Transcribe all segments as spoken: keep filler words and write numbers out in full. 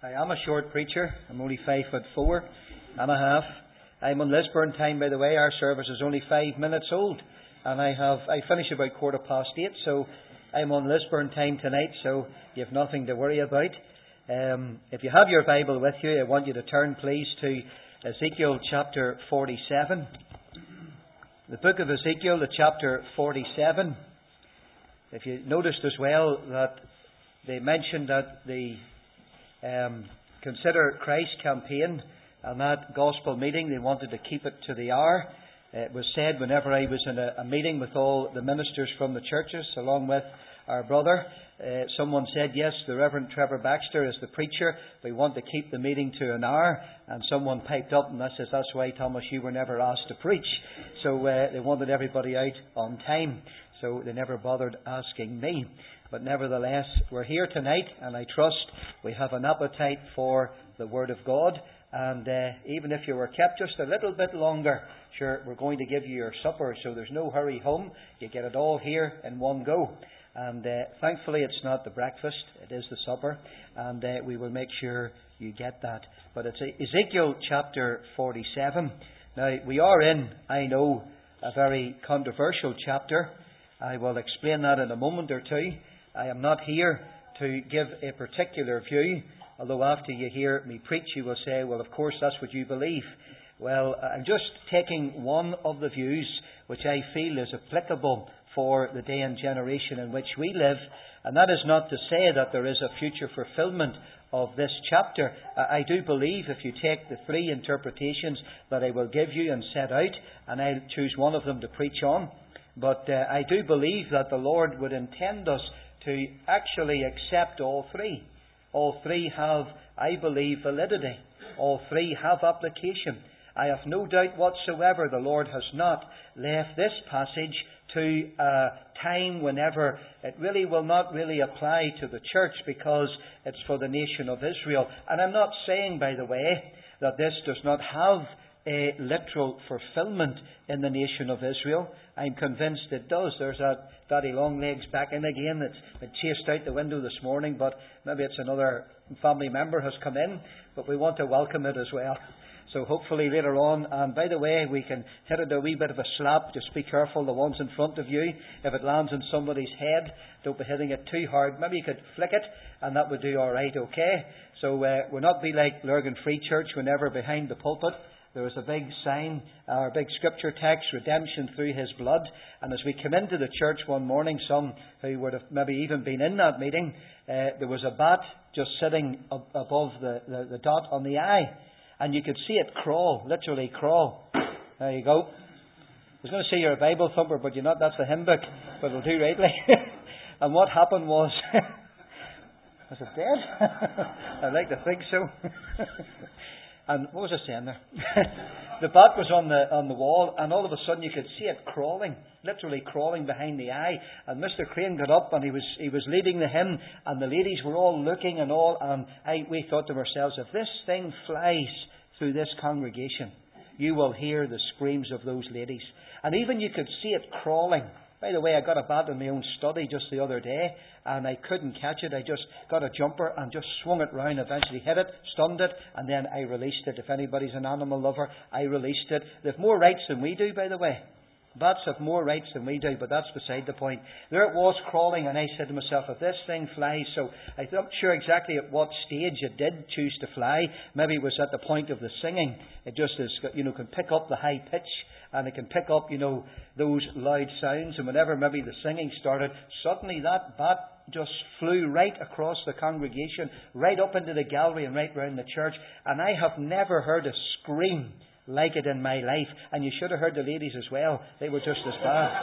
I am a short preacher. I'm only five foot four and a half. I'm on Lisburn time, by the way. Our service is only five minutes old, and I have I finish about quarter past eight, so I'm on Lisburn time tonight. So you have nothing to worry about. Um, if you have your Bible with you, I want you to turn, please, to Ezekiel chapter forty-seven. The book of Ezekiel, the chapter forty-seven. If you noticed as well that they mentioned that the um, Consider Christ campaign and that gospel meeting, they wanted to keep it to the hour. It was said whenever I was in a, a meeting with all the ministers from the churches, along with our brother, uh, someone said, yes, the Reverend Trevor Baxter is the preacher. We want to keep the meeting to an hour. And someone piped up and I says, that's why, Thomas, you were never asked to preach. So uh, they wanted everybody out on time. So they never bothered asking me. But nevertheless, we're here tonight, and I trust we have an appetite for the Word of God. And uh, even if you were kept just a little bit longer, sure, we're going to give you your supper, so there's no hurry home. You get it all here in one go. And uh, thankfully, it's not the breakfast, it is the supper. And uh, we will make sure you get that. But it's Ezekiel chapter forty-seven. Now, we are in, I know, a very controversial chapter. I will explain that in a moment or two. I am not here to give a particular view, although after you hear me preach, you will say, well, of course, that's what you believe. Well, I'm just taking one of the views which I feel is applicable for the day and generation in which we live, and that is not to say that there is a future fulfillment of this chapter. I do believe if you take the three interpretations that I will give you and set out, and I'll choose one of them to preach on, but uh, I do believe that the Lord would intend us to actually accept all three. All three have, I believe, validity. All three have application. I have no doubt whatsoever the Lord has not left this passage to a time whenever it really will not really apply to the church because it's for the nation of Israel. And I'm not saying, by the way, that this does not have a literal fulfillment in the nation of Israel. I'm convinced it does. There's that Daddy Longlegs back in again that's been chased out the window this morning, but maybe it's another family member has come in, but we want to welcome it as well. So hopefully later on, and by the way, we can hit it a wee bit of a slap. Just be careful, the ones in front of you. If it lands on somebody's head, don't be hitting it too hard. Maybe you could flick it, and that would do all right, okay? So uh, we'll not be like Lurgan Free Church whenever behind the pulpit there was a big sign, or a big scripture text, redemption through His blood. And as we came into the church one morning, some who would have maybe even been in that meeting, uh, there was a bat just sitting ab- above the, the, the dot on the I. And you could see it crawl, literally crawl. There you go. I was going to say you're a Bible thumper, but you're not. That's the hymn book. But it'll do rightly. And what happened was... was it dead? I'd like to think so. And what was I saying there? The bat was on the on the wall, and all of a sudden you could see it crawling, literally crawling behind the eye. And Mister Crane got up, and he was he was leading the hymn, and the ladies were all looking and all. And I, we thought to ourselves, if this thing flies through this congregation, you will hear the screams of those ladies. And even you could see it crawling. By the way, I got a bat in my own study just the other day, and I couldn't catch it. I just got a jumper and just swung it round, eventually hit it, stunned it, and then I released it. If anybody's an animal lover, I released it. They have more rights than we do, by the way. Bats have more rights than we do, but that's beside the point. There it was crawling, and I said to myself, if this thing flies, so I'm not sure exactly at what stage it did choose to fly. Maybe it was at the point of the singing. It just is, you know, can pick up the high pitch, and it can pick up, you know, those loud sounds. And whenever maybe the singing started, suddenly that bat just flew right across the congregation, right up into the gallery and right round the church. And I have never heard a scream like it in my life. And you should have heard the ladies as well. They were just as bad.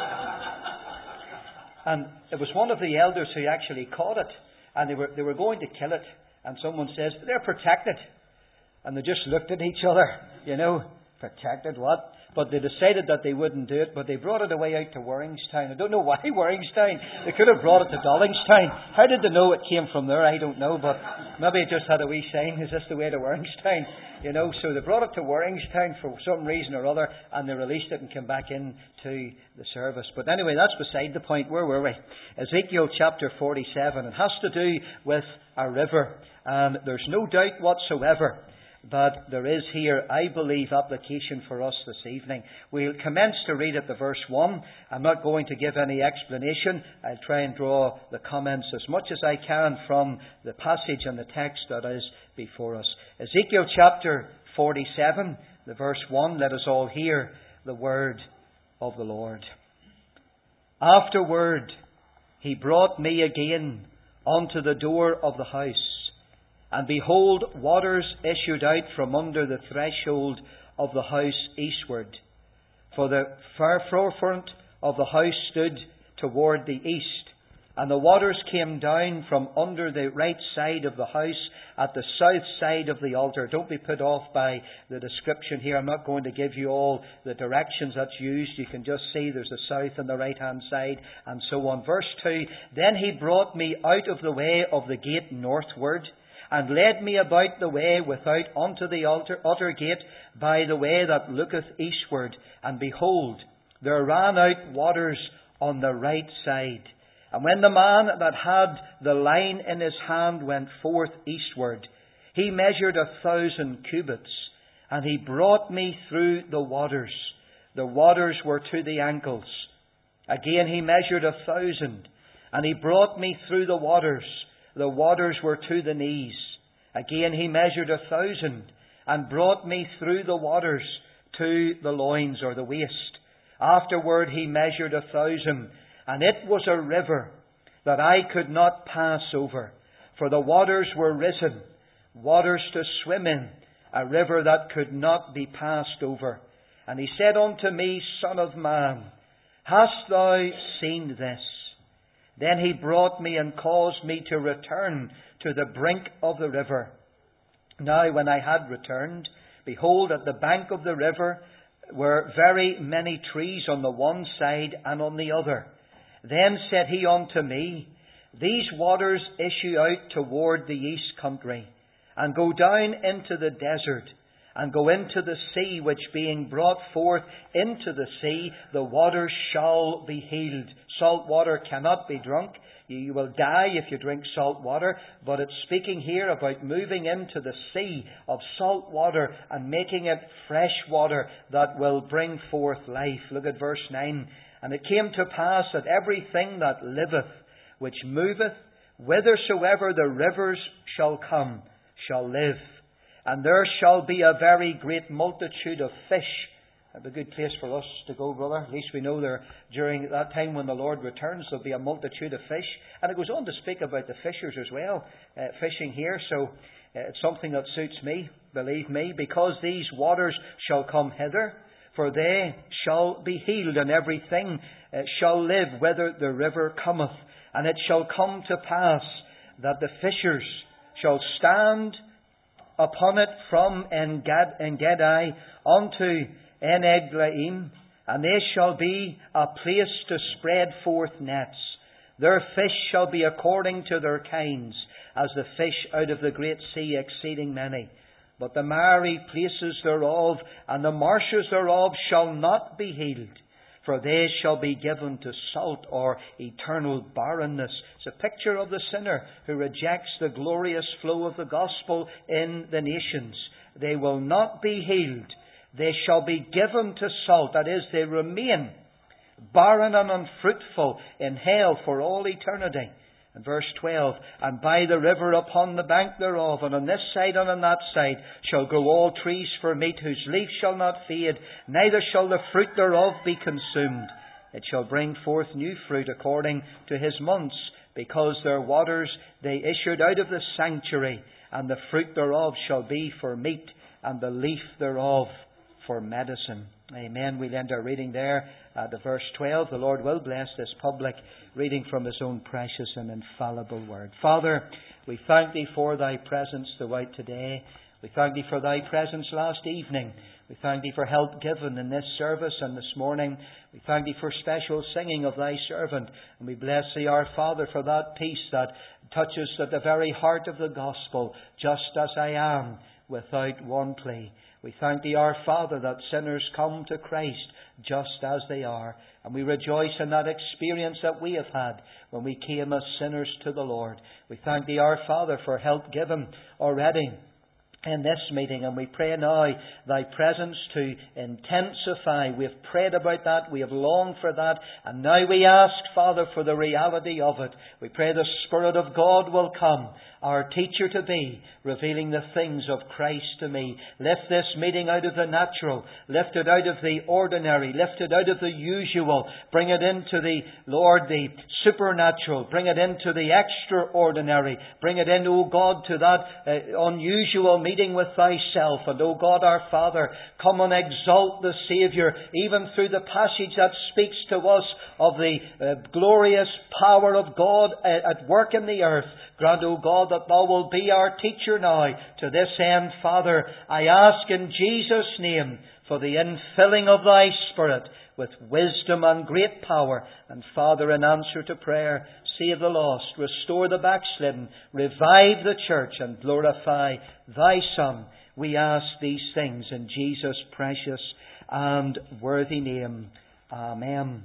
And it was one of the elders who actually caught it. And they were they were going to kill it. And someone says, they're protected. And they just looked at each other, you know. protected, what? But they decided that they wouldn't do it, but they brought it away out to Warringstown. I don't know why Warringstown. They could have brought it to Dollingstown. How did they know it came from there? I don't know, but maybe it just had a wee sign, is this the way to Warringstown? You know, so they brought it to Warringstown for some reason or other, and they released it and came back into the service. But anyway, that's beside the point. Where were we? Ezekiel chapter forty-seven. It has to do with a river, and there's no doubt whatsoever that there is here, I believe, application for us this evening. We'll commence to read at the verse one. I'm not going to give any explanation. I'll try and draw the comments as much as I can from the passage and the text that is before us. Ezekiel chapter forty-seven, the verse one. Let us all hear the word of the Lord. Afterward, he brought me again unto the door of the house. And behold, waters issued out from under the threshold of the house eastward. For the far forefront of the house stood toward the east. And the waters came down from under the right side of the house at the south side of the altar. Don't be put off by the description here. I'm not going to give you all the directions that's used. You can just see there's the south and the right hand side and so on. Verse two, then he brought me out of the way of the gate northward, and led me about the way without unto the altar, utter gate by the way that looketh eastward. And behold, there ran out waters on the right side. And when the man that had the line in his hand went forth eastward, he measured a thousand cubits, and he brought me through the waters. The waters were to the ankles. Again he measured a thousand, and he brought me through the waters. The waters were to the knees. Again he measured a thousand, and brought me through the waters to the loins or the waist. Afterward he measured a thousand, and it was a river that I could not pass over, for the waters were risen, waters to swim in, a river that could not be passed over. And he said unto me, Son of man, hast thou seen this? Then he brought me and caused me to return to the brink of the river. Now when I had returned, behold, at the bank of the river were very many trees on the one side and on the other. Then said he unto me, These waters issue out toward the east country, and go down into the desert, and go into the sea, which being brought forth into the sea, the waters shall be healed. Salt water cannot be drunk. You will die if you drink salt water. But it's speaking here about moving into the sea of salt water and making it fresh water that will bring forth life. Look at verse nine. And it came to pass that everything that liveth, which moveth, whithersoever the rivers shall come, shall live. And there shall be a very great multitude of fish. That'd be a good place for us to go, brother. At least we know there during that time when the Lord returns, there'll be a multitude of fish. And it goes on to speak about the fishers as well, uh, fishing here. So uh, it's something that suits me, believe me, because these waters shall come hither, for they shall be healed, and everything uh, shall live, whither the river cometh. And it shall come to pass that the fishers shall stand upon it from En-gedi unto En-eglaim, and they shall be a place to spread forth nets. Their fish shall be according to their kinds, as the fish out of the great sea, exceeding many. But the miry places thereof and the marshes thereof shall not be healed, for they shall be given to salt or eternal barrenness. It's a picture of the sinner who rejects the glorious flow of the gospel in the nations. They will not be healed. They shall be given to salt. That is, they remain barren and unfruitful in hell for all eternity. And verse twelve, and by the river upon the bank thereof, and on this side and on that side, shall grow all trees for meat, whose leaf shall not fade, neither shall the fruit thereof be consumed. It shall bring forth new fruit according to his months, because their waters they issued out of the sanctuary, and the fruit thereof shall be for meat, and the leaf thereof for medicine. Amen. We'll end our reading there at the verse twelve. The Lord will bless this public reading from his own precious and infallible word. Father, We thank Thee for Thy presence throughout today. We thank Thee for Thy presence last evening. We thank Thee for help given in this service and this morning. We thank Thee for special singing of Thy servant. And we bless Thee, our Father, for that peace that touches at the very heart of the gospel, just as I am, without one plea. We thank Thee, our Father, that sinners come to Christ just as they are. And we rejoice in that experience that we have had when we came as sinners to the Lord. We thank Thee, our Father, for help given already in this meeting, and we pray now Thy presence to intensify. We have prayed about that, we have longed for that, and now we ask, Father, for the reality of it. We pray the Spirit of God will come, our teacher to be, revealing the things of Christ to me. Lift this meeting out of the natural, lift it out of the ordinary, lift it out of the usual, bring it into the, Lord, the supernatural, bring it into the extraordinary, bring it in, O God, to that uh, unusual meeting with Thyself. And, O God, our Father, come and exalt the Saviour, even through the passage that speaks to us of the uh, glorious power of God uh, at work in the earth. Grant, O God, that Thou wilt be our teacher now. To this end, Father, I ask in Jesus' name for the infilling of Thy Spirit with wisdom and great power. And, Father, in answer to prayer, save the lost, restore the backslidden, revive the church, and glorify Thy Son. We ask these things in Jesus' precious and worthy name. Amen.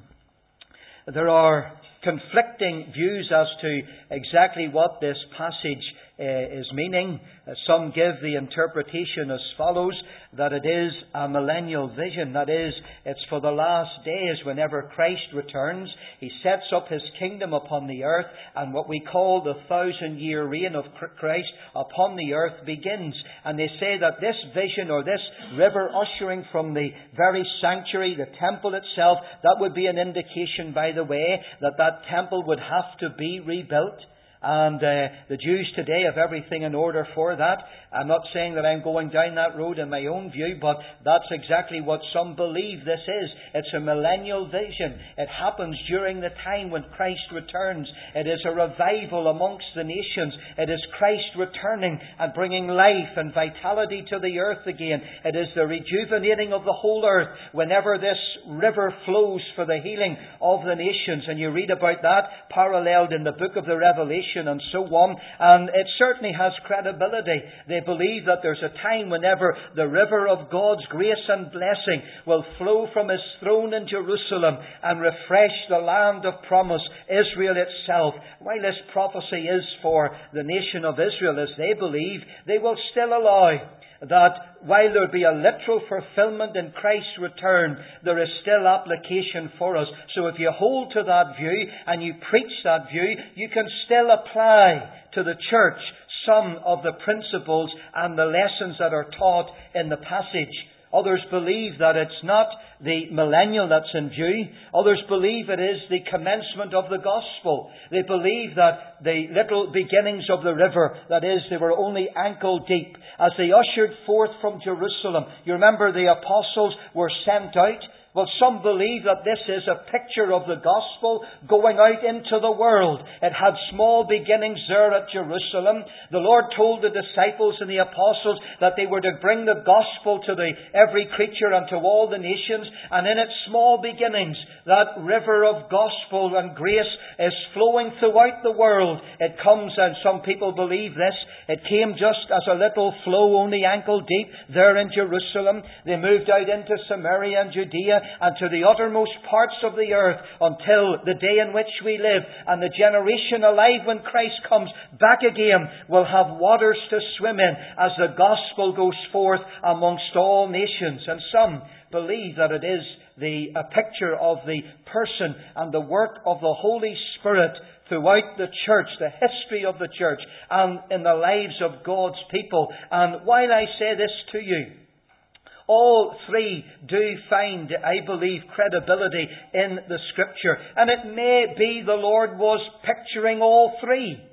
There are conflicting views as to exactly what this passage uh, is meaning. Uh, some give the interpretation as follows, that it is a millennial vision. That is, it's for the last days whenever Christ returns. He sets up His kingdom upon the earth, and what we call the thousand-year reign of Christ upon the earth begins. And they say that this vision, or this river ushering from the very sanctuary, the temple itself, that would be an indication, by the way, that that temple would have to be rebuilt. And uh, the Jews today have everything in order for that. I'm not saying that I'm going down that road in my own view, but that's exactly what some believe this is. It's a millennial vision. It happens during the time when Christ returns. It is a revival amongst the nations. It is Christ returning and bringing life and vitality to the earth again. It is the rejuvenating of the whole earth whenever this river flows for the healing of the nations. And you read about that paralleled in the book of the Revelation and so on, and it certainly has credibility. They believe that there's a time whenever the river of God's grace and blessing will flow from His throne in Jerusalem and refresh the land of promise, Israel itself. While this prophecy is for the nation of Israel, as they believe, they will still allow that while there be a literal fulfillment in Christ's return, there is still application for us. So if you hold to that view and you preach that view, you can still apply to the church some of the principles and the lessons that are taught in the passage. Others believe that it's not the millennial that's in view. Others believe it is the commencement of the gospel. They believe that the little beginnings of the river, that is, they were only ankle deep, as they ushered forth from Jerusalem. You remember the apostles were sent out. Well, some believe that this is a picture of the gospel going out into the world. It had small beginnings there at Jerusalem. The Lord told the disciples and the apostles that they were to bring the gospel to the every creature and to all the nations. And in its small beginnings, that river of gospel and grace is flowing throughout the world. It comes, and some people believe this, it came just as a little flow, only ankle deep, there in Jerusalem. They moved out into Samaria and Judea and to the uttermost parts of the earth until the day in which we live. And the generation alive when Christ comes back again will have waters to swim in as the gospel goes forth amongst all nations. And some believe that it is the a picture of the person and the work of the Holy Spirit throughout the church, the history of the church, and in the lives of God's people. And while I say this to you, all three do find, I believe, credibility in the Scripture. And it may be the Lord was picturing all three.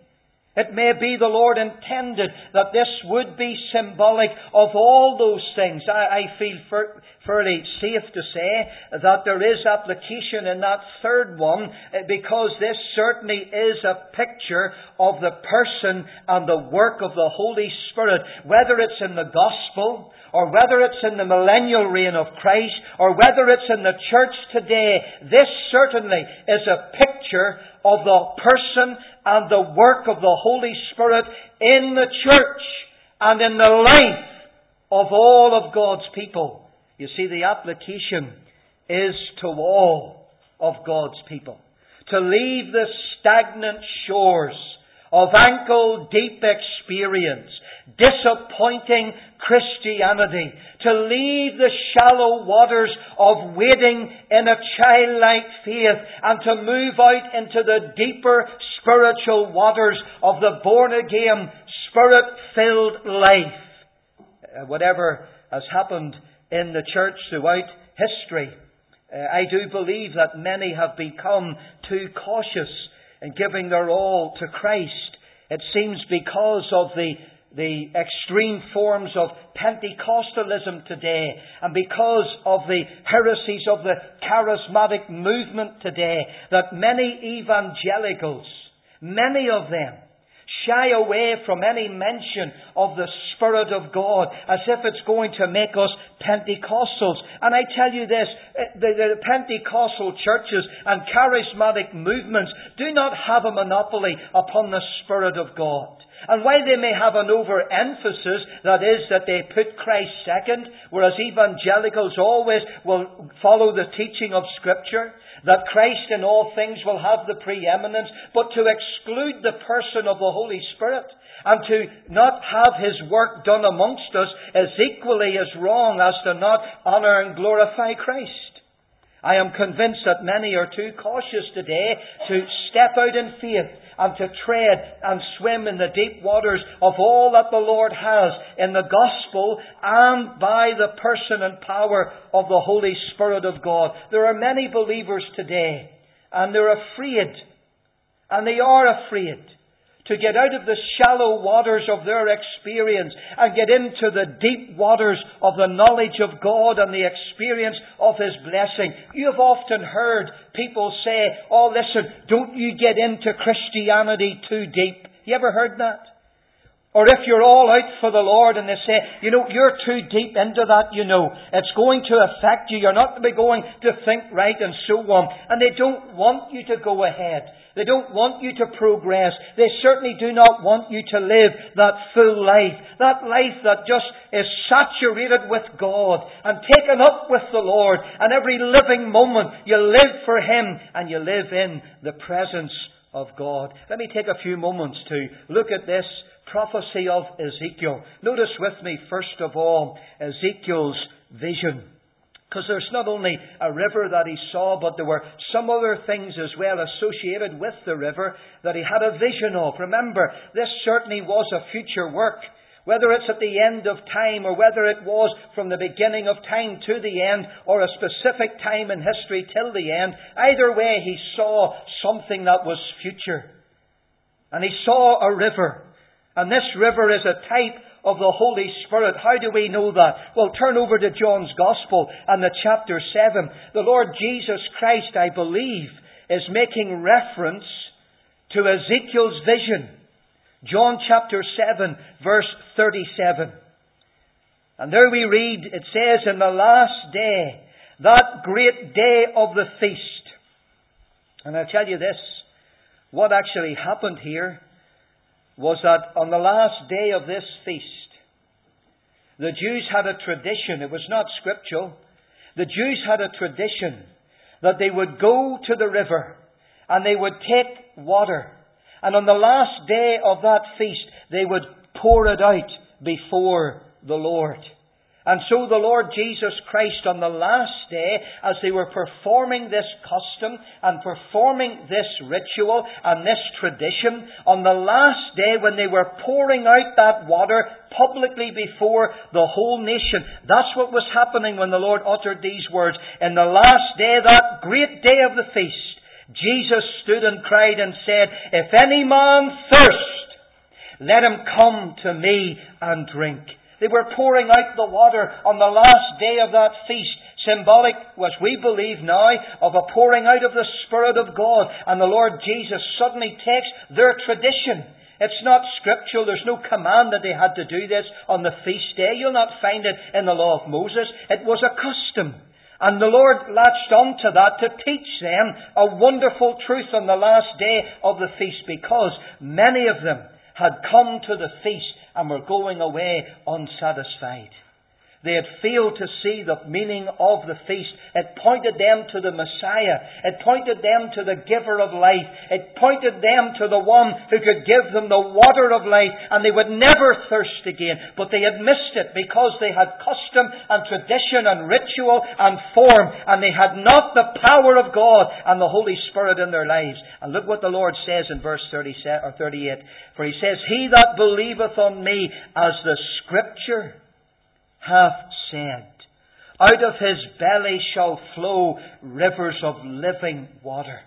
It may be the Lord intended that this would be symbolic of all those things. I, I feel for, fairly safe to say that there is application in that third one, because this certainly is a picture of the person and the work of the Holy Spirit, whether it's in the gospel, or whether it's in the millennial reign of Christ, or whether it's in the church today. This certainly is a picture of the person and the work of the Holy Spirit in the church and in the life of all of God's people. You see, the application is to all of God's people. To leave the stagnant shores of ankle-deep experience, disappointing Christianity, to leave the shallow waters of wading in a childlike faith, and to move out into the deeper spiritual waters of the born-again, Spirit-filled life. Uh, whatever has happened in the church throughout history, uh, I do believe that many have become too cautious in giving their all to Christ. It seems because of the the extreme forms of Pentecostalism today, and because of the heresies of the charismatic movement today, that many evangelicals, many of them, shy away from any mention of the Spirit of God, as if it's going to make us Pentecostals. And I tell you this, the, the Pentecostal churches and charismatic movements do not have a monopoly upon the Spirit of God. And while they may have an overemphasis, that is, that they put Christ second, whereas evangelicals always will follow the teaching of Scripture, that Christ in all things will have the preeminence, but to exclude the person of the Holy Spirit and to not have His work done amongst us is equally as wrong as to not honour and glorify Christ. I am convinced that many are too cautious today to step out in faith and to tread and swim in the deep waters of all that the Lord has in the gospel and by the person and power of the Holy Spirit of God. There are many believers today, and they're afraid, and they are afraid to get out of the shallow waters of their experience and get into the deep waters of the knowledge of God and the experience of His blessing. You have often heard people say, "Oh, listen, don't you get into Christianity too deep." You ever heard that? Or if you're all out for the Lord and they say, "You know, you're too deep into that, you know. It's going to affect you. You're not to be going to think right," and so on. And they don't want you to go ahead. They don't want you to progress. They certainly do not want you to live that full life. That life that just is saturated with God and taken up with the Lord. And every living moment you live for Him and you live in the presence of God. Let me take a few moments to look at this prophecy of Ezekiel. Notice with me, first of all, Ezekiel's vision. Because there's not only a river that he saw, but there were some other things as well associated with the river that he had a vision of. Remember, this certainly was a future work. Whether it's at the end of time or whether it was from the beginning of time to the end or a specific time in history till the end, either way he saw something that was future. And he saw a river. And this river is a type of the Holy Spirit. How do we know that? Well, turn over to John's Gospel and the chapter seven. The Lord Jesus Christ, I believe, is making reference to Ezekiel's vision. John chapter seven, verse thirty-seven. And there we read, it says, "In the last day, that great day of the feast." And I'll tell you this, what actually happened here was that on the last day of this feast, the Jews had a tradition. It was not scriptural. The Jews had a tradition that they would go to the river and they would take water. And on the last day of that feast, they would pour it out before the Lord. And so the Lord Jesus Christ on the last day, as they were performing this custom and performing this ritual and this tradition, on the last day when they were pouring out that water publicly before the whole nation, that's what was happening when the Lord uttered these words. In the last day, that great day of the feast, Jesus stood and cried and said, "If any man thirst, Let him come to me and drink. They were pouring out the water on the last day of that feast, symbolic, as we believe now, of a pouring out of the Spirit of God. And the Lord Jesus suddenly takes their tradition. It's not scriptural. There's no command that they had to do this on the feast day. You'll not find it in the law of Moses. It was a custom. And the Lord latched onto that to teach them a wonderful truth on the last day of the feast, because many of them had come to the feast and were going away unsatisfied. They had failed to see the meaning of the feast. It pointed them to the Messiah. It pointed them to the giver of life. It pointed them to the one who could give them the water of life, and they would never thirst again. But they had missed it because they had custom and tradition and ritual and form, and they had not the power of God and the Holy Spirit in their lives. And look what the Lord says in verse thirty-seven or thirty-eight. For He says, He that believeth on me, as the Scripture hath said, out of his belly shall flow rivers of living water.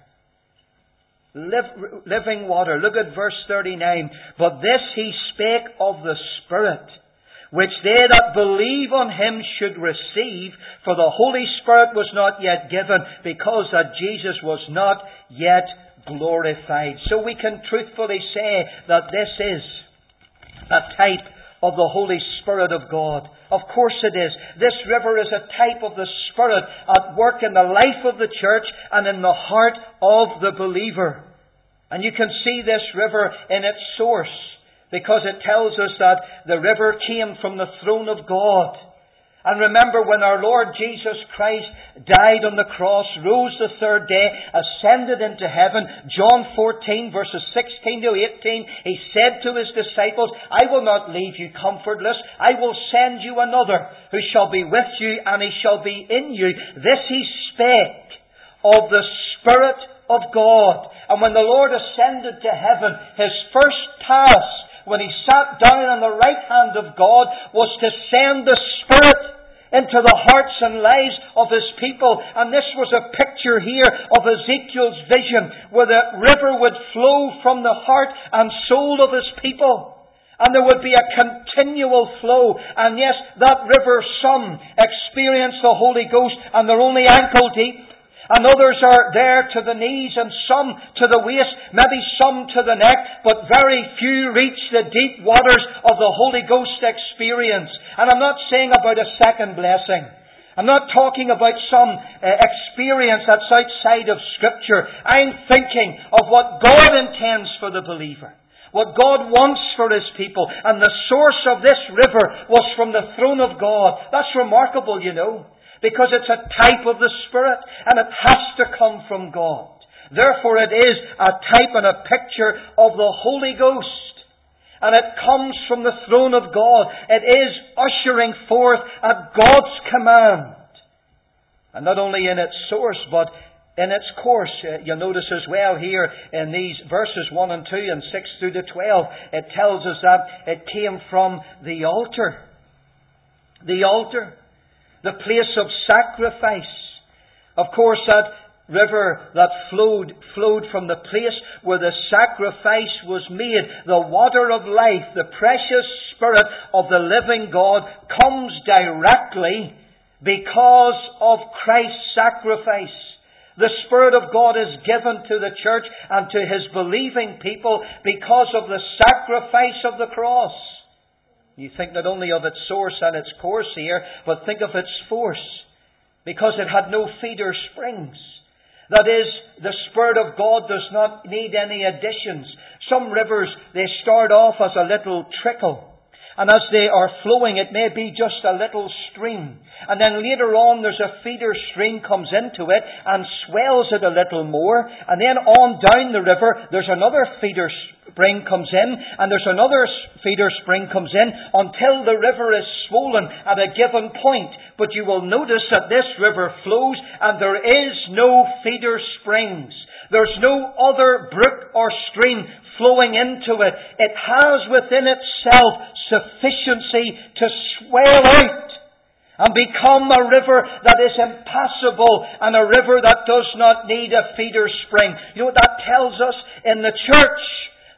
Liv- living water. Look at verse thirty-nine. But this he spake of the Spirit, which they that believe on him should receive, for the Holy Spirit was not yet given, because that Jesus was not yet glorified. So we can truthfully say that this is a type of the Holy Spirit of God. Of course it is. This river is a type of the Spirit at work in the life of the church and in the heart of the believer. And you can see this river in its source, because it tells us that the river came from the throne of God. And remember, when our Lord Jesus Christ died on the cross, rose the third day, ascended into heaven, John fourteen, verses sixteen to eighteen, He said to His disciples, I will not leave you comfortless. I will send you another who shall be with you, and He shall be in you. This He spake of the Spirit of God. And when the Lord ascended to heaven, His first task, when He sat down on the right hand of God, was to send the Spirit into the hearts and lives of His people. And this was a picture here of Ezekiel's vision, where the river would flow from the heart and soul of His people. And there would be a continual flow. And yes, that river, some experience the Holy Ghost and they're only ankle deep. And others are there to the knees, and some to the waist, maybe some to the neck, but very few reach the deep waters of the Holy Ghost experience. And I'm not saying about a second blessing. I'm not talking about some uh, experience that's outside of Scripture. I'm thinking of what God intends for the believer. What God wants for His people. And the source of this river was from the throne of God. That's remarkable, you know. Because it's a type of the Spirit, and it has to come from God. Therefore it is a type and a picture of the Holy Ghost. And it comes from the throne of God. It is ushering forth at God's command. And not only in its source, but in its course. Uh, you'll notice as well here in these verses one and two and six through to twelve, it tells us that it came from the altar. The altar. The place of sacrifice. Of course, that river that flowed flowed from the place where the sacrifice was made. The water of life, the precious Spirit of the living God, comes directly because of Christ's sacrifice. The Spirit of God is given to the church and to His believing people because of the sacrifice of the cross. You think not only of its source and its course here, but think of its force. Because it had no feeder springs. That is, the Spirit of God does not need any additions. Some rivers, they start off as a little trickle. And as they are flowing, it may be just a little stream. And then later on, there's a feeder stream comes into it and swells it a little more. And then on down the river, there's another feeder spring comes in. And there's another feeder spring comes in until the river is swollen at a given point. But you will notice that this river flows and there is no feeder springs. There's no other brook or stream flowing into it. It has within itself sufficiency to swell out and become a river that is impassable and a river that does not need a feeder spring. You know what that tells us? In the church,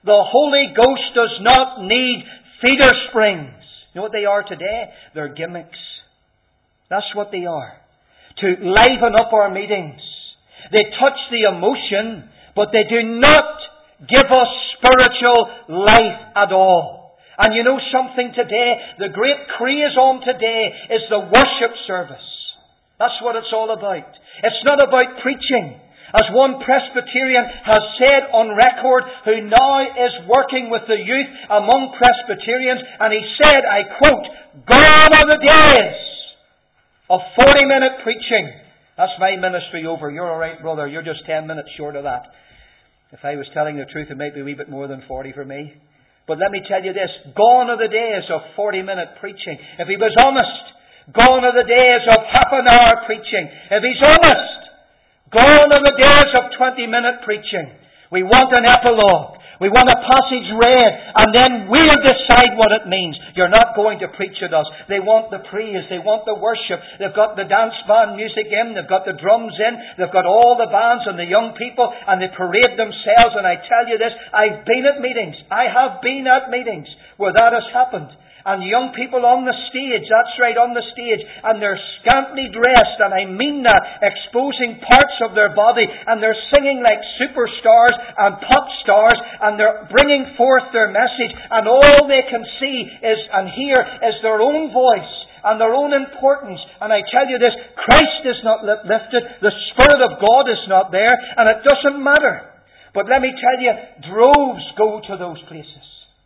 The Holy Ghost does not need feeder springs. You know what they are today? They're gimmicks. That's what they are. To liven up our meetings. They touch the emotion, but they do not give us spiritual life at all. And you know something today? The great craze on today is the worship service. That's what it's all about. It's not about preaching. As one Presbyterian has said on record, who now is working with the youth among Presbyterians, and he said, I quote, "Gone are the days of forty-minute preaching." That's my ministry over. You're all right, brother. You're just ten minutes short of that. If I was telling the truth, it might be a wee bit more than forty for me. But let me tell you this. Gone are the days of forty-minute preaching. If he was honest, gone are the days of half an hour preaching. If he's honest, gone are the days of twenty-minute preaching. We want an epilogue. We want a passage read, and then we'll decide what it means. You're not going to preach at us. They want the praise. They want the worship. They've got the dance band music in. They've got the drums in. They've got all the bands and the young people, and they parade themselves. And I tell you this, I've been at meetings. I have been at meetings where that has happened. And young people on the stage, that's right, on the stage, and they're scantily dressed, and I mean that, exposing parts of their body, and they're singing like superstars and pop stars, and they're bringing forth their message, and all they can see is and hear is their own voice and their own importance. And I tell you this, Christ is not lifted, the Spirit of God is not there, and it doesn't matter. But let me tell you, droves go to those places.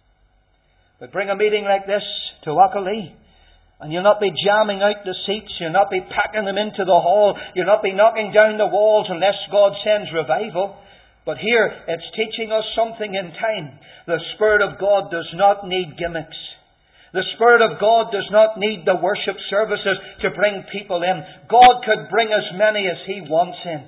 But bring a meeting like this to Wacklee, and you'll not be jamming out the seats, you'll not be packing them into the hall, you'll not be knocking down the walls unless God sends revival. But here, it's teaching us something in time. The Spirit of God does not need gimmicks. The Spirit of God does not need the worship services to bring people in. God could bring as many as He wants in.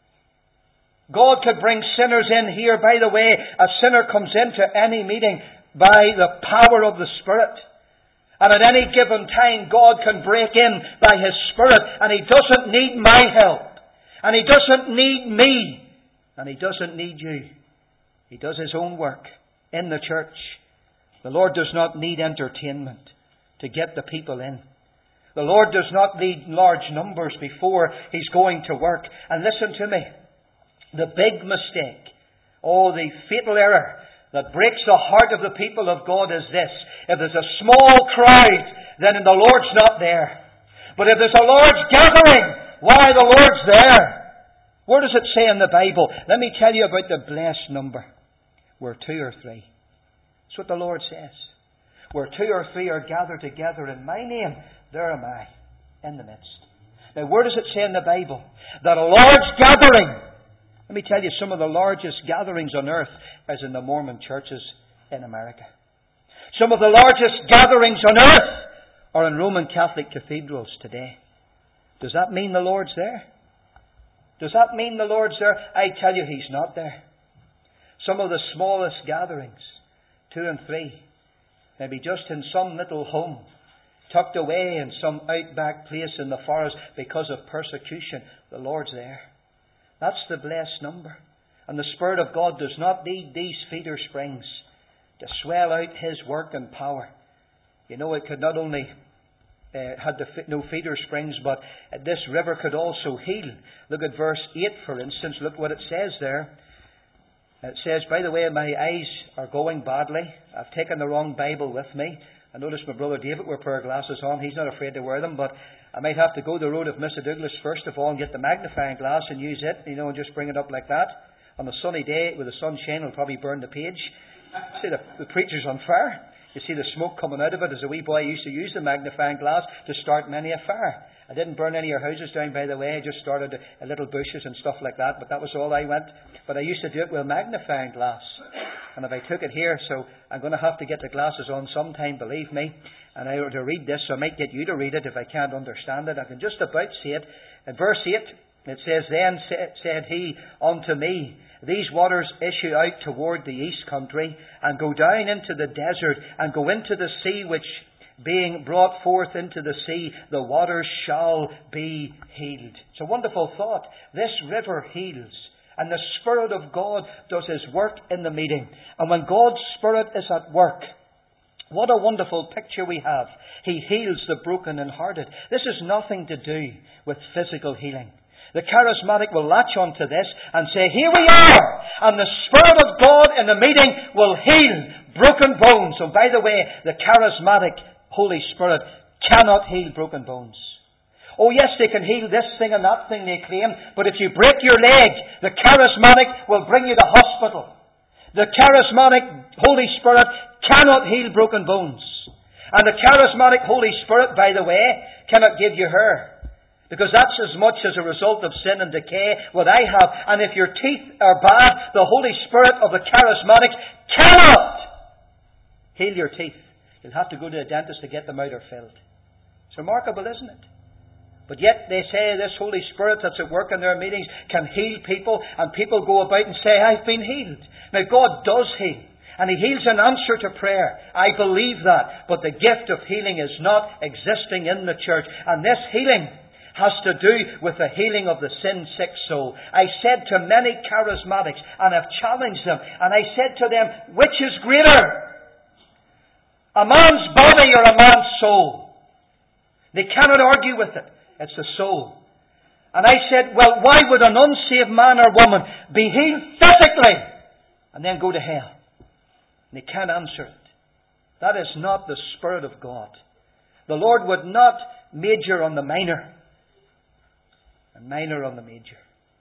God could bring sinners in here. By the way, a sinner comes into any meeting by the power of the Spirit. And at any given time, God can break in by His Spirit. And He doesn't need my help. And He doesn't need me. And He doesn't need you. He does His own work in the church. The Lord does not need entertainment to get the people in. The Lord does not need large numbers before He's going to work. And listen to me. The big mistake, oh, the fatal error that breaks the heart of the people of God is this. If there's a small crowd, then the Lord's not there. But if there's a large gathering, why, the Lord's there. Where does it say in the Bible? Let me tell you about the blessed number. Where two or three. That's what the Lord says. Where two or three are gathered together in my name, there am I, in the midst. Now, where does it say in the Bible that a large gathering, let me tell you, some of the largest gatherings on earth is in the Mormon churches in America. Some of the largest gatherings on earth are in Roman Catholic cathedrals today. Does that mean the Lord's there? Does that mean the Lord's there? I tell you, He's not there. Some of the smallest gatherings, two and three, maybe just in some little home, tucked away in some outback place in the forest because of persecution, the Lord's there. That's the blessed number. And the Spirit of God does not need these feeder springs to swell out His work and power. You know, it could not only uh, had the, no feeder springs, but this river could also heal. Look at verse eight, for instance. Look what it says there. It says, by the way, my eyes are going badly. I've taken the wrong Bible with me. I noticed my brother David with a pair of glasses on. He's not afraid to wear them, but I might have to go the road of Mister Douglas first of all and get the magnifying glass and use it, you know, and just bring it up like that. On a sunny day with the sunshine, it'll probably burn the page. See, the, the preacher's on fire. You see the smoke coming out of it. As a wee boy, I used to use the magnifying glass to start many a fire. I didn't burn any of your houses down, by the way. I just started a, a little bushes and stuff like that, but that was all I went. But I used to do it with a magnifying glass. And if I took it here, so I'm going to have to get the glasses on sometime, believe me. And I were to read this, so I might get you to read it if I can't understand it. I can just about see it. In verse eight, it says, Then said He unto me, These waters issue out toward the east country, and go down into the desert, and go into the sea, which being brought forth into the sea, the waters shall be healed. It's a wonderful thought. This river heals. And the Spirit of God does His work in the meeting. And when God's Spirit is at work, what a wonderful picture we have. He heals the broken and hearted. This has nothing to do with physical healing. The charismatic will latch onto this and say, here we are! And the Spirit of God in the meeting will heal broken bones. So by the way, the charismatic Holy Spirit cannot heal broken bones. Oh yes, they can heal this thing and that thing, they claim. But if you break your leg, the charismatic will bring you to hospital. The charismatic Holy Spirit cannot heal broken bones. And the charismatic Holy Spirit, by the way, cannot give you hair. Because that's as much as a result of sin and decay, what I have. And if your teeth are bad, the Holy Spirit of the charismatic cannot heal your teeth. You'll have to go to a dentist to get them out or filled. It's remarkable, isn't it? But yet they say this Holy Spirit that's at work in their meetings can heal people, and people go about and say, I've been healed. Now God does heal, and He heals in answer to prayer. I believe that. But the gift of healing is not existing in the church. And this healing has to do with the healing of the sin-sick soul. I said to many charismatics, and I've challenged them, and I said to them, which is greater? A man's body or a man's soul? They cannot argue with it. It's the soul. And I said, well, why would an unsaved man or woman be healed physically and then go to hell? And they can't answer it. That is not the Spirit of God. The Lord would not major on the minor and minor on the major.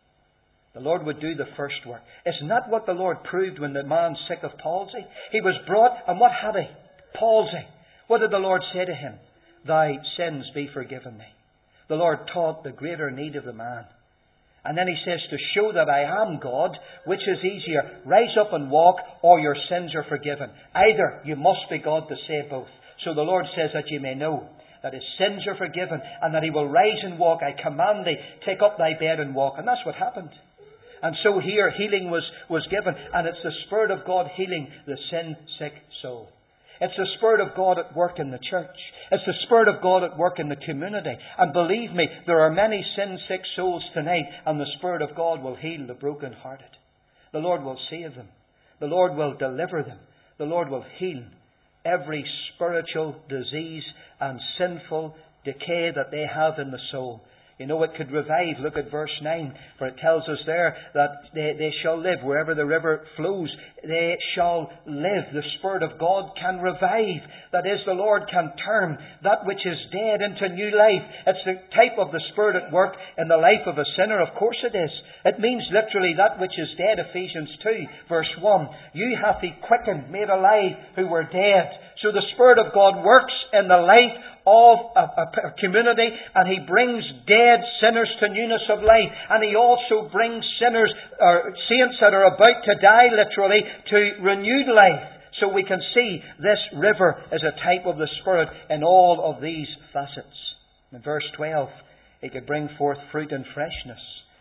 The Lord would do the first work. Isn't that what the Lord proved when the man sick of palsy? He was brought, and what had he? Palsy. What did the Lord say to him? Thy sins be forgiven thee. The Lord taught the greater need of the man. And then He says, to show that I am God, which is easier, rise up and walk, or your sins are forgiven. Either you must be God to say both. So the Lord says that you may know that His sins are forgiven, and that He will rise and walk. I command thee, take up thy bed and walk. And that's what happened. And so here, healing was, was given, and it's the Spirit of God healing the sin-sick soul. It's the Spirit of God at work in the church. It's the Spirit of God at work in the community. And believe me, there are many sin-sick souls tonight, and the Spirit of God will heal the broken-hearted. The Lord will save them. The Lord will deliver them. The Lord will heal every spiritual disease and sinful decay that they have in the soul. You know, it could revive. Look at verse nine, for it tells us there that they, they shall live. Wherever the river flows, they shall live. The Spirit of God can revive. That is, the Lord can turn that which is dead into new life. It's the type of the Spirit at work in the life of a sinner. Of course it is. It means literally that which is dead. Ephesians two, verse one. You hath He quickened, made alive, who were dead. So the Spirit of God works in the life of a, a, a community, and He brings dead sinners to newness of life, and He also brings sinners or saints that are about to die literally to renewed life. So we can see this river is a type of the Spirit in all of these facets. In verse twelve, it could bring forth fruit and freshness.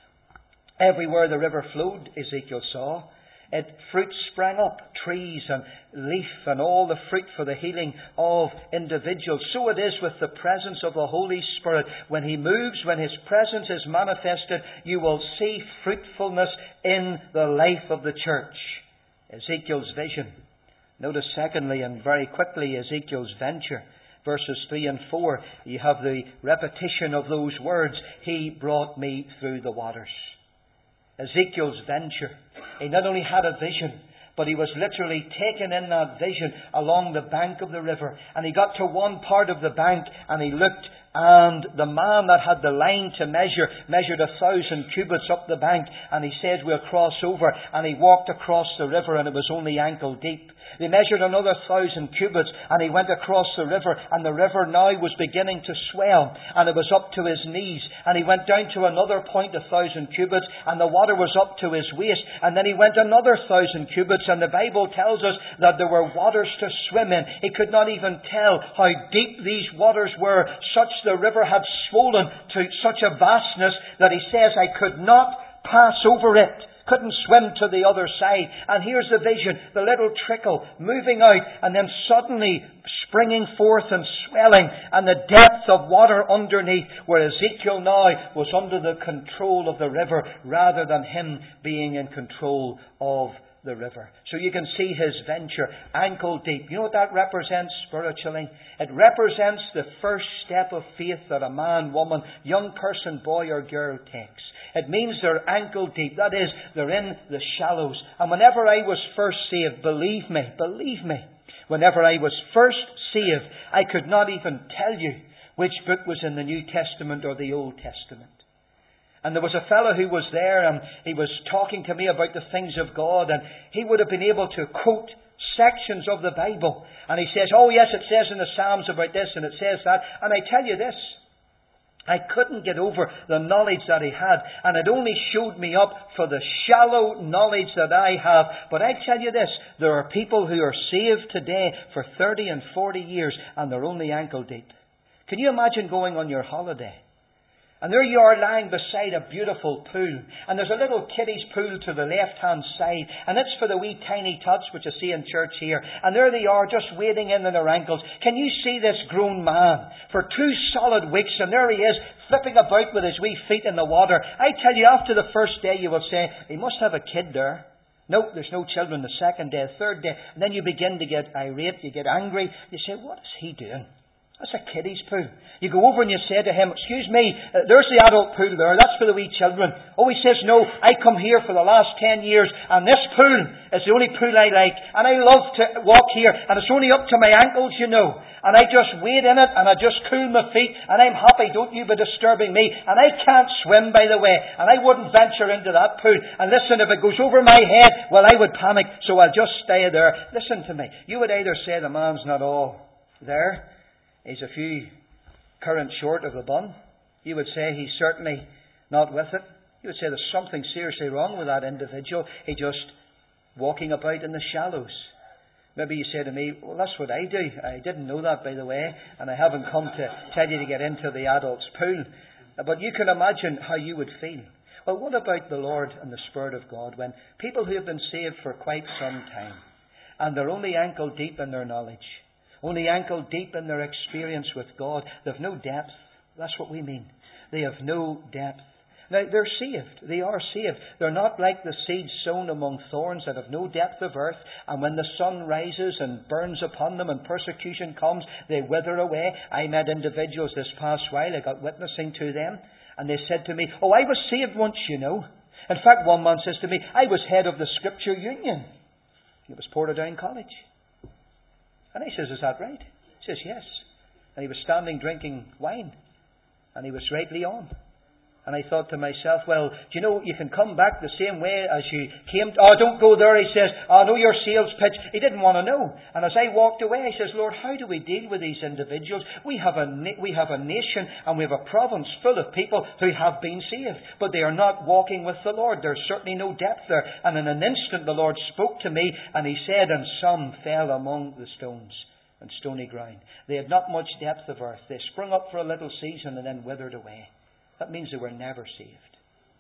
Everywhere the river flowed, Ezekiel saw, it fruit sprang up, trees and leaf and all the fruit for the healing of individuals. So it is with the presence of the Holy Spirit. When He moves, when His presence is manifested, you will see fruitfulness in the life of the church. Ezekiel's vision. Notice secondly, and very quickly, Ezekiel's venture. Verses three and four, you have the repetition of those words. He brought me through the waters. Ezekiel's venture. He not only had a vision, but he was literally taken in that vision along the bank of the river. And he got to one part of the bank and he looked, and the man that had the line to measure measured a thousand cubits up the bank, and he said, we'll cross over. And he walked across the river, and it was only ankle deep. They measured another thousand cubits, and he went across the river, and the river now was beginning to swell, and it was up to his knees. And he went down to another point, a thousand cubits, and the water was up to his waist. And then he went another thousand cubits, and the Bible tells us that there were waters to swim in. He could not even tell how deep these waters were. Such the river had swollen to such a vastness that he says, I could not pass over it. couldn't swim to the other side. And here's the vision, the little trickle moving out and then suddenly springing forth and swelling, and the depth of water underneath, where Ezekiel now was under the control of the river rather than him being in control of the river. So you can see his venture ankle deep. You know what that represents spiritually? It represents the first step of faith that a man, woman, young person, boy or girl takes. It means they're ankle deep. That is, they're in the shallows. And whenever I was first saved, believe me, believe me, whenever I was first saved, I could not even tell you which book was in the New Testament or the Old Testament. And there was a fellow who was there, and he was talking to me about the things of God, and he would have been able to quote sections of the Bible. And he says, oh yes, it says in the Psalms about this, and it says that. And I tell you this, I couldn't get over the knowledge that he had, and it only showed me up for the shallow knowledge that I have. But I tell you this, there are people who are saved today for thirty and forty years, and they're only ankle deep. Can you imagine going on your holiday? And there you are lying beside a beautiful pool. And there's a little kiddie's pool to the left-hand side. And it's for the wee tiny tots, which you see in church here. And there they are, just wading in on their ankles. Can you see this grown man for two solid weeks? And there he is, flipping about with his wee feet in the water. I tell you, after the first day, you will say, he must have a kid there. No, there's no children the second day, third day. And then you begin to get irate, you get angry. You say, what is he doing? That's a kiddie's pool. You go over and you say to him, excuse me, uh, there's the adult pool there. That's for the wee children. Oh, he says, no, I come here for the last ten years, and this pool is the only pool I like. And I love to walk here, and it's only up to my ankles, you know. And I just wade in it, and I just cool my feet, and I'm happy. Don't you be disturbing me. And I can't swim, by the way, and I wouldn't venture into that pool. And listen, if it goes over my head, well, I would panic, so I'll just stay there. Listen to me. You would either say the man's not all there, he's a few currents short of the bun. You would say he's certainly not with it. You would say there's something seriously wrong with that individual. He's just walking about in the shallows. Maybe you say to me, well, that's what I do. I didn't know that, by the way, and I haven't come to tell you to get into the adult's pool. But you can imagine how you would feel. Well, what about the Lord and the Spirit of God when people who have been saved for quite some time, and they're only ankle deep in their knowledge, only ankle deep in their experience with God. They have no depth. That's what we mean. They have no depth. Now, they're saved. They are saved. They're not like the seeds sown among thorns that have no depth of earth, and when the sun rises and burns upon them and persecution comes, they wither away. I met individuals this past while. I got witnessing to them, and they said to me, oh, I was saved once, you know. In fact, one man says to me, I was head of the Scripture Union. It was Portadown College. And I says, is that right? He says, yes. And he was standing drinking wine. And he was rightly on. And I thought to myself, well, do you know, you can come back the same way as you came. Oh, don't go there, he says. Oh, know your sales pitch. He didn't want to know. And as I walked away, I says, Lord, how do we deal with these individuals? We have a we have a nation and we have a province full of people who have been saved, but they are not walking with the Lord. There's certainly no depth there. And in an instant, the Lord spoke to me, and he said, and some fell among the stones and stony ground. They had not much depth of earth. They sprung up for a little season and then withered away. That means they were never saved.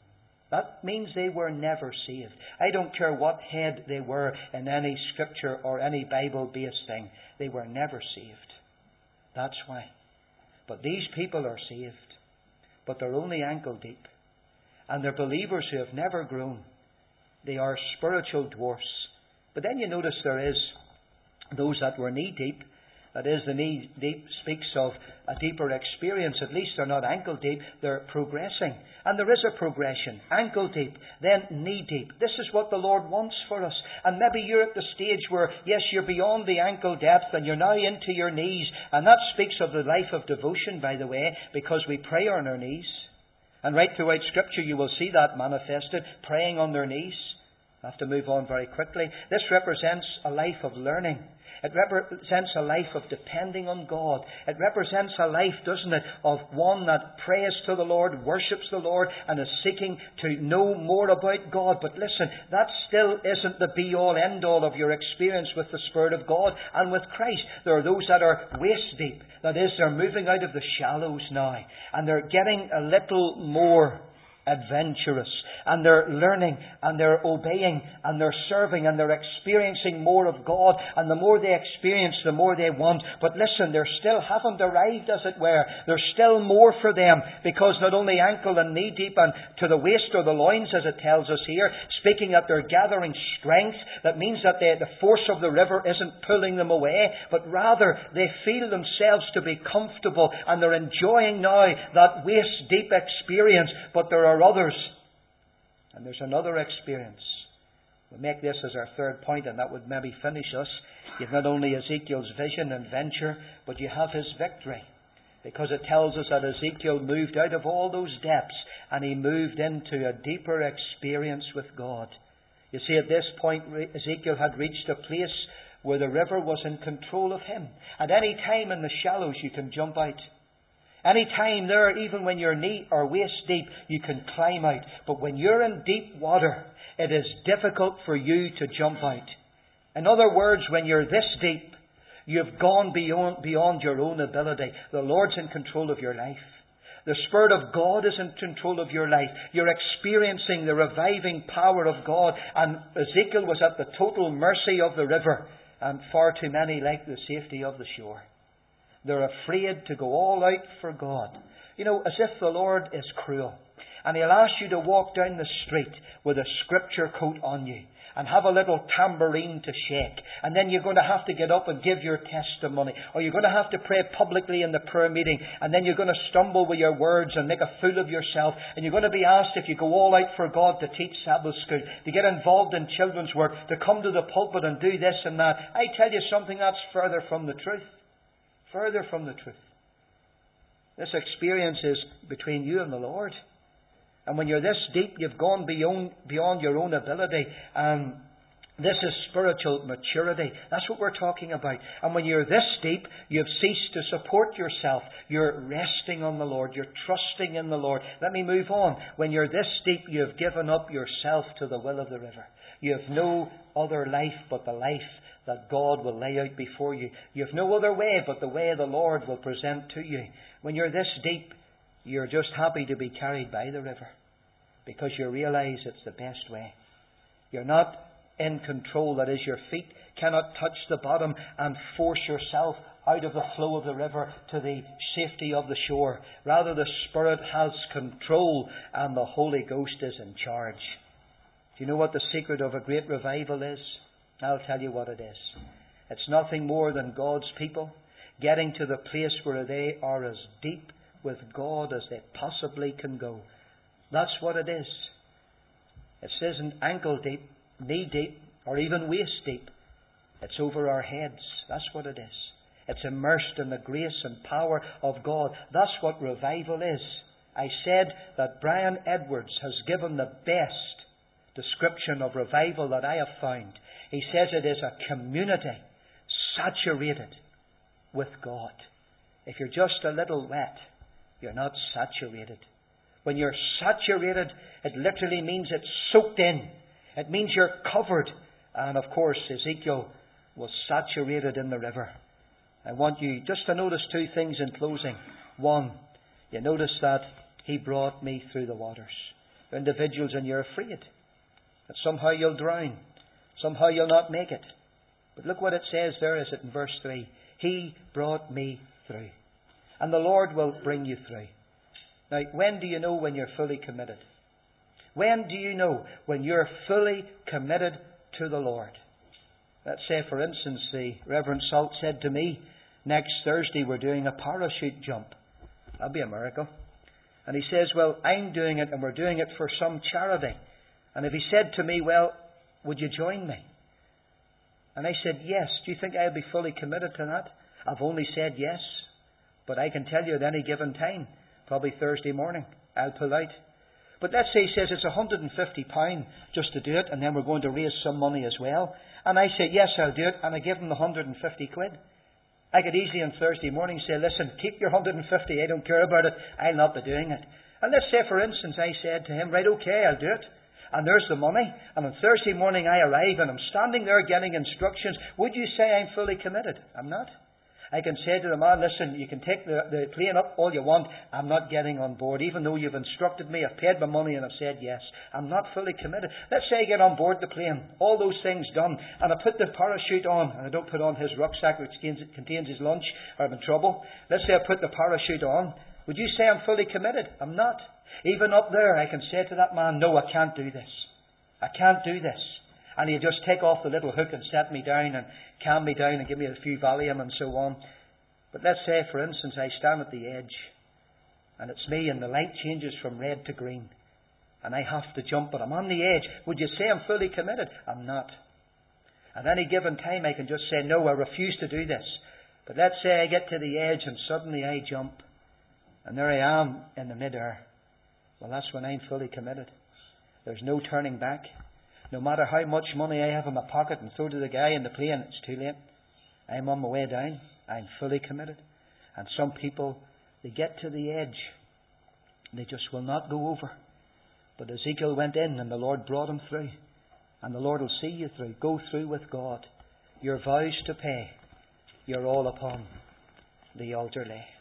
That means they were never saved. I don't care what head they were in any scripture or any Bible-based thing. They were never saved. That's why. But these people are saved. But they're only ankle deep. And they're believers who have never grown. They are spiritual dwarfs. But then you notice there is those that were knee deep. That is, the knee deep speaks of a deeper experience. At least they're not ankle deep, they're progressing. And there is a progression. Ankle deep, then knee deep. This is what the Lord wants for us. And maybe you're at the stage where, yes, you're beyond the ankle depth and you're now into your knees. And that speaks of the life of devotion, by the way, because we pray on our knees. And right throughout Scripture you will see that manifested, praying on their knees. I have to move on very quickly. This represents a life of learning. It represents a life of depending on God. It represents a life, doesn't it, of one that prays to the Lord, worships the Lord, and is seeking to know more about God. But listen, that still isn't the be-all, end-all of your experience with the Spirit of God and with Christ. There are those that are waist deep. That is, they're moving out of the shallows now. And they're getting a little more adventurous, and they're learning, and they're obeying, and they're serving, and they're experiencing more of God, and the more they experience, the more they want. But listen, they still haven't arrived, as it were. There's still more for them, because not only ankle and knee deep and to the waist or the loins, as it tells us here, speaking that they're gathering strength, that means that they, the force of the river isn't pulling them away, but rather they feel themselves to be comfortable, and they're enjoying now that waist deep experience. But there are others, and there's another experience. We'll make this as our third point, and that would maybe finish us. You've not only Ezekiel's vision and venture, but you have his victory. Because it tells us that Ezekiel moved out of all those depths, and he moved into a deeper experience with God. You see, at this point, Ezekiel had reached a place where the river was in control of him. At any time in the shallows, you can jump out. Any time there, even when you're knee or waist deep, you can climb out. But when you're in deep water, it is difficult for you to jump out. In other words, when you're this deep, you've gone beyond, beyond your own ability. The Lord's in control of your life. The Spirit of God is in control of your life. You're experiencing the reviving power of God. And Ezekiel was at the total mercy of the river. And far too many like the safety of the shore. They're afraid to go all out for God. You know, as if the Lord is cruel. And He'll ask you to walk down the street with a scripture coat on you. And have a little tambourine to shake. And then you're going to have to get up and give your testimony. Or you're going to have to pray publicly in the prayer meeting. And then you're going to stumble with your words and make a fool of yourself. And you're going to be asked if you go all out for God to teach Sabbath school, to get involved in children's work, to come to the pulpit and do this and that. I tell you something, that's further from the truth. Further from the truth. This experience is between you and the Lord. And when you're this deep, you've gone beyond, beyond your own ability. And this is spiritual maturity. That's what we're talking about. And when you're this deep, you've ceased to support yourself. You're resting on the Lord. You're trusting in the Lord. Let me move on. When you're this deep, you've given up yourself to the will of the river. You have no other life but the life that God will lay out before you. You have no other way but the way the Lord will present to you. When you're this deep, you're just happy to be carried by the river because you realize it's the best way. You're not in control. That is, your feet cannot touch the bottom and force yourself out of the flow of the river to the safety of the shore. Rather, the Spirit has control and the Holy Ghost is in charge. Do you know what the secret of a great revival is? I'll tell you what it is. It's nothing more than God's people getting to the place where they are as deep with God as they possibly can go. That's what it is. It isn't ankle deep, knee deep, or even waist deep. It's over our heads. That's what it is. It's immersed in the grace and power of God. That's what revival is. I said that Brian Edwards has given the best description of revival that I have found. He says it is a community saturated with God. If you're just a little wet, you're not saturated. When you're saturated, it literally means it's soaked in. It means you're covered. And of course, Ezekiel was saturated in the river. I want you just to notice two things in closing. One, you notice that He brought me through the waters. There are individuals and you're afraid that somehow you'll drown. Somehow you'll not make it. But look what it says there, is it in verse three. He brought me through. And the Lord will bring you through. Now, when do you know when you're fully committed? When do you know when you're fully committed to the Lord? Let's say, for instance, the Reverend Salt said to me, next Thursday we're doing a parachute jump. That'll be a miracle. And he says, well, I'm doing it and we're doing it for some charity. And if he said to me, well, would you join me? And I said, yes. Do you think I'll be fully committed to that? I've only said yes. But I can tell you at any given time, probably Thursday morning, I'll pull out. But let's say he says it's one hundred fifty pounds just to do it, and then we're going to raise some money as well. And I say, yes, I'll do it, and I give him the one hundred fifty quid. I could easily on Thursday morning say, listen, keep your one hundred fifty, I don't care about it, I'll not be doing it. And let's say, for instance, I said to him, right, okay, I'll do it. And there's the money. And on Thursday morning I arrive and I'm standing there getting instructions. Would you say I'm fully committed? I'm not. I can say to the man, listen, you can take the, the plane up all you want. I'm not getting on board, even though you've instructed me. I've paid my money and I've said yes. I'm not fully committed. Let's say I get on board the plane, all those things done, and I put the parachute on, and I don't put on his rucksack which contains, contains his lunch, or I'm in trouble. Let's say I put the parachute on. Would you say I'm fully committed? I'm not. Even up there, I can say to that man, no, I can't do this. I can't do this. And he'll just take off the little hook and set me down and calm me down and give me a few Valium and so on. But let's say, for instance, I stand at the edge and it's me and the light changes from red to green and I have to jump, but I'm on the edge. Would you say I'm fully committed? I'm not. At any given time, I can just say, no, I refuse to do this. But let's say I get to the edge and suddenly I jump and there I am in the mid-air. Well, that's when I'm fully committed. There's no turning back. No matter how much money I have in my pocket and throw to the guy in the plane, it's too late. I'm on my way down. I'm fully committed. And some people, they get to the edge. They just will not go over. But Ezekiel went in and the Lord brought him through. And the Lord will see you through. Go through with God. Your vows to pay, you're all upon the altar lay.